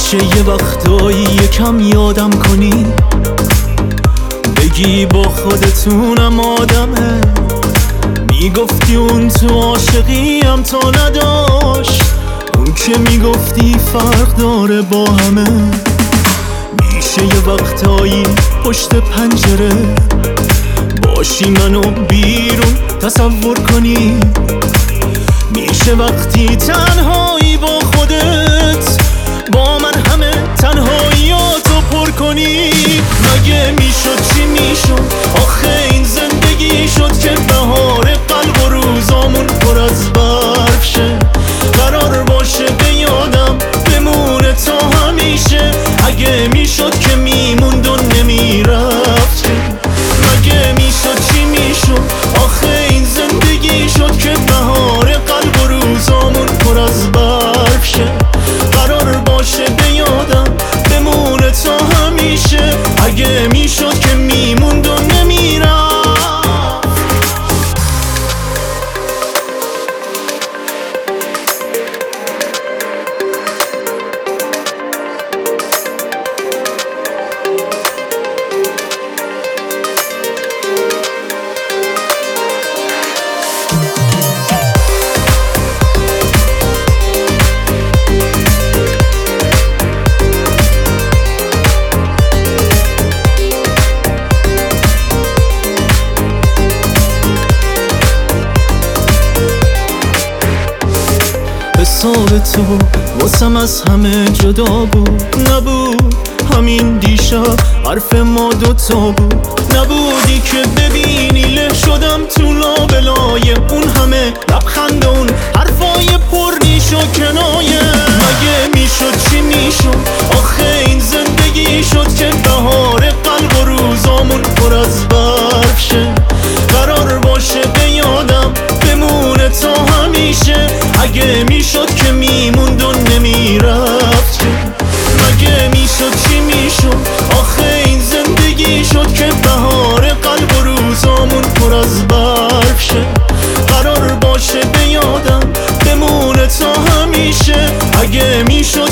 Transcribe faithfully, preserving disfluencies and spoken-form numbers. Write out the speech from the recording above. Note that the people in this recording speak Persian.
میشه یه وقتایی یکم یادم کنی، بگی با خودتونم آدمه. میگفتی اون تو عاشقیم تا نداشت، اون که میگفتی فرق داره با همه. میشه یه وقتایی پشت پنجره باشی منو بیرون تصور کنی، میشه وقتی تنهایی با خودت با من همه تنهاییاتو پر کنی. مگه میشد چی میشد آخه این زندگی شد که بهار قلب و روزامون پر از برف شه. قرار باشه به یادم بمونه تا همیشه، اگه میشد که میموند و نمیرفت. مگه میشد چی میشد آخه این زندگی شد که بهار قلب و روزامون پر از برف شه. قرار باشه به یادم بمونه تا همیشه، اگه میشد که میموند و نمیرفت. حساب تو واسم از همه جدا بود، نبود همین دیشب حرف ما دوتا بود. نبودی که ببینی له شدم تو لابلای اون همه لبخند و اون حرفای پر نیش و کنایه. مگه میشد چی میشد آخه این زندگی شد که بهار قلب و روزامون پر از برف شه. قرار باشه به یادم بمونه تا همیشه، اگه میشد که میموند و نمیرفت. مگه میشد چی میشد آخه این زندگی شد که بهار قلب و روزامون پر از برف شه. قرار باشه به یادم بمونه تا همیشه، اگه میشد